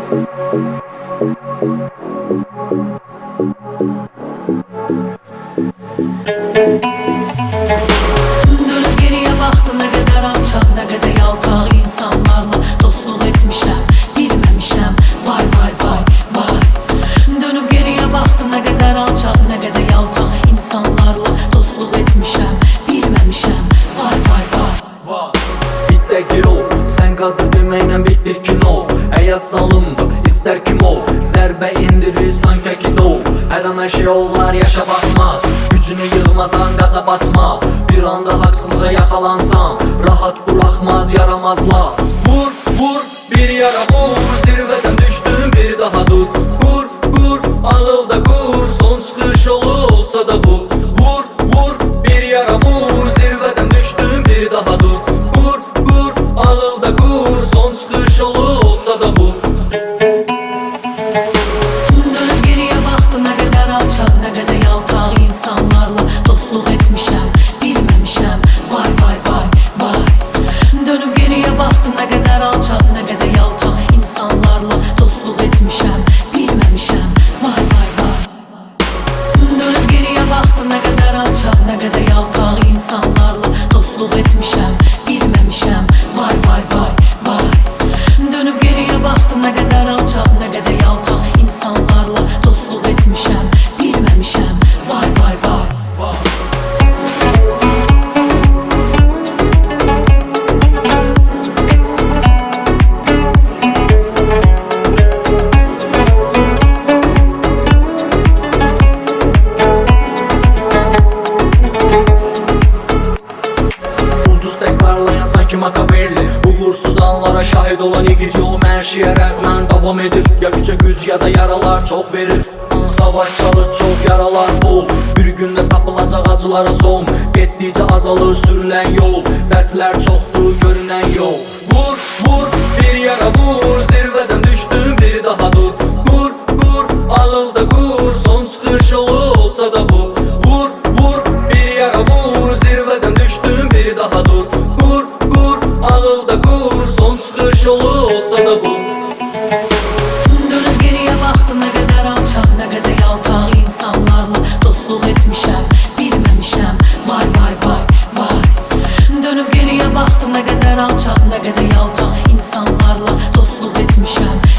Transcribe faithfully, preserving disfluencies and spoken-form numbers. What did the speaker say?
Dönüp geriye baktım, ne kadar alçak, ne kadar yaltaq insanlarla dostluq etmişəm, bilməmişəm. Vay vay vay vay. Dönüp geriye baktım, ne kadar alçak, ne kadar yaltaq insanlarla dostluq etmişəm, bilməmişəm. Vay vay vay. Bitdə gir ol, sən qadır deməklə bitdir ki no. Həyat salındı, istər kim ol, zərbə indirir sanki ki do. Hər an hər şey olar, yaşa baxmaz, gücünü yığmadan qaza basma. Bir anda haqsızlığa yaxalansan, rahat buraxmaz yaramazlar. Vur, vur, bir yara vur, zirvədən düşdün bir daha dur. Vur, vur, ağılda qur, son çıxış yolu olsa da bu. Vur, vur, bir yara vur, zirvədən düşdün bir daha dur. Vur, vur, ağılda qur, son çıxış yolu olsa da bu. Dönüp geriye baktım, ne kadar alçak, ne kadar yaltaq insanlarla dostluq etmişəm, bilməmişəm. Vay vay vay vay. Dönüp geriye baktım, ne kadar alçak, ne kadar yaltaq insanlarla dostluq etmişəm, bilməmişəm. Vay vay vay. Dönüp geriye baktım, ne kadar alçak, ne kadar yaltaq insanlarla dostluq etmişəm, bilməmişəm. Vay vay vay vay. Dönüp geriye baktım, ne kadar alçak, ne kadar yaltaq insanlarla dostluq etmişəm, bilməmişəm. Vay vay vay. Ulduz tek parlayan sanki Makavelli, uğursuz anlara şahid olan yiğit yolu hər şeyə rəğmən davam edir. Ya gücə güc ya da yaralar çox verir. Savaş çalır çox yaralar bol, bir gündə tapılacaq acılara son. Getdikcə azalır sürülən yol, dərdlər çoxdur görünən yol. Vur, vur, bir yara vur, zirvədən düşdün bir daha dur. Vur, vur, ağılda qur, son çıxış yolu olsa da bu. Vur, vur, bir yara vur, zirvədən düşdün bir daha dur. Vur, vur, ağılda qur, son çıxış yolu olsa da bu. Dönüp geriye baktım, ne kadar alçak, ne kadar yaltaq insanlarla dostluq etmişəm, bilməmişəm. Vay vay vay vay. Dönüp geriye baktım, ne kadar alçak, ne kadar yaltaq insanlarla dostluq etmişəm,